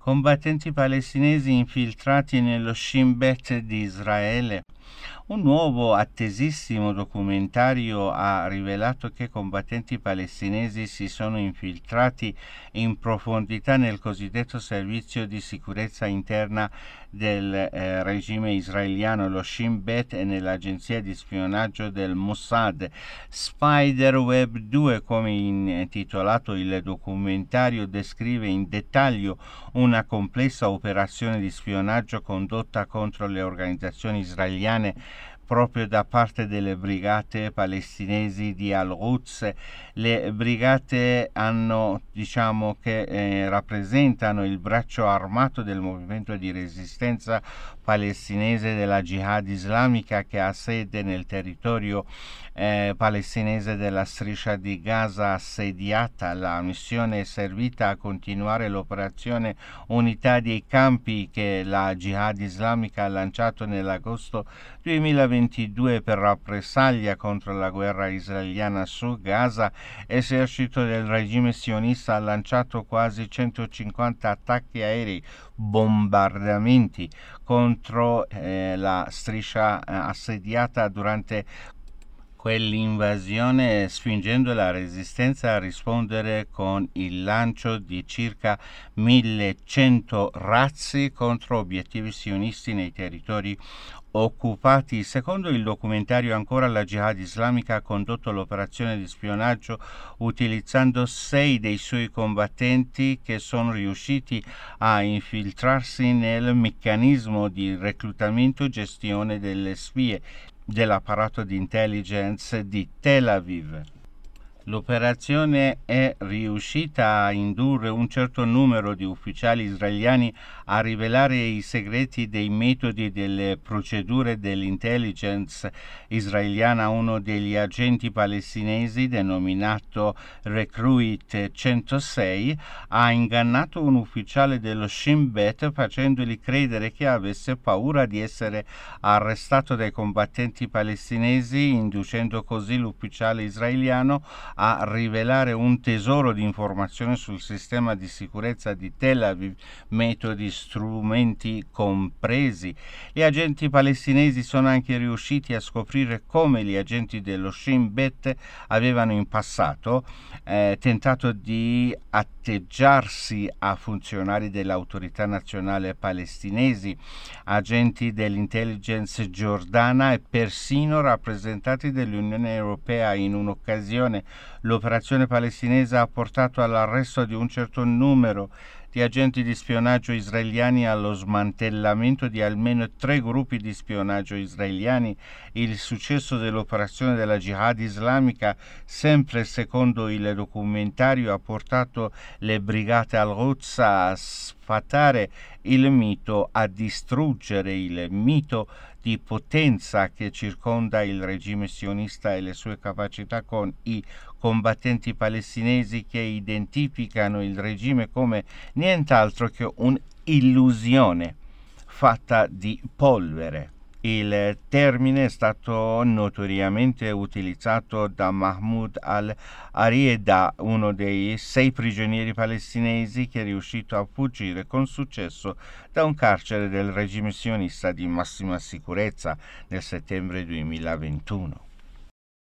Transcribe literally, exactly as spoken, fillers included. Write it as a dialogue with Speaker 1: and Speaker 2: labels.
Speaker 1: Combattenti palestinesi infiltrati nello Shin Bet di Israele. Un nuovo attesissimo documentario ha rivelato che combattenti palestinesi si sono infiltrati in profondità nel cosiddetto servizio di sicurezza interna del eh, regime israeliano, lo Shin Bet, e nell'agenzia di spionaggio del Mossad. Spiderweb due, come intitolato il documentario, descrive in dettaglio una complessa operazione di spionaggio condotta contro le organizzazioni israeliane proprio da parte delle brigate palestinesi di Al-Quds. Le brigate hanno, diciamo che eh, rappresentano il braccio armato del movimento di resistenza palestinese della Jihad islamica, che ha sede nel territorio eh, palestinese della striscia di Gaza assediata. La missione è servita a continuare l'operazione Unità dei Campi che la Jihad islamica ha lanciato nell'agosto duemilaventidue per rappresaglia contro la guerra israeliana su Gaza. Esercito del regime sionista ha lanciato quasi centocinquanta attacchi aerei, bombardamenti contro eh, la striscia eh, assediata durante quell'invasione, spingendo la resistenza a rispondere con il lancio di circa millecento razzi contro obiettivi sionisti nei territori occupati. Secondo il documentario, ancora, la Jihad islamica ha condotto l'operazione di spionaggio utilizzando sei dei suoi combattenti che sono riusciti a infiltrarsi nel meccanismo di reclutamento e gestione delle spie dell'apparato di intelligence di Tel Aviv. L'operazione è riuscita a indurre un certo numero di ufficiali israeliani a rivelare i segreti dei metodi e delle procedure dell'intelligence israeliana a uno degli agenti palestinesi, denominato Recruit centosei, ha ingannato un ufficiale dello Shin Bet facendogli credere che avesse paura di essere arrestato dai combattenti palestinesi, inducendo così l'ufficiale israeliano a rivelare un tesoro di informazioni sul sistema di sicurezza di Tel Aviv, metodi, strumenti compresi. Gli agenti palestinesi sono anche riusciti a scoprire come gli agenti dello Shin Bet avevano in passato eh, tentato di atteggiarsi a funzionari dell'autorità nazionale palestinesi, agenti dell'intelligence giordana e persino rappresentanti dell'Unione Europea. In un'occasione l'operazione palestinese ha portato all'arresto di un certo numero di agenti di spionaggio israeliani e allo smantellamento di almeno tre gruppi di spionaggio israeliani. Il successo dell'operazione della Jihad islamica, sempre secondo il documentario, ha portato le brigate Al-Quds a sfatare il mito, a distruggere il mito di potenza che circonda il regime sionista e le sue capacità, con i combattenti palestinesi che identificano il regime come nient'altro che un'illusione fatta di polvere. Il termine è stato notoriamente utilizzato da Mahmoud al-Arieda, uno dei sei prigionieri palestinesi che è riuscito a fuggire con successo da un carcere del regime sionista di massima sicurezza nel settembre duemilaventuno.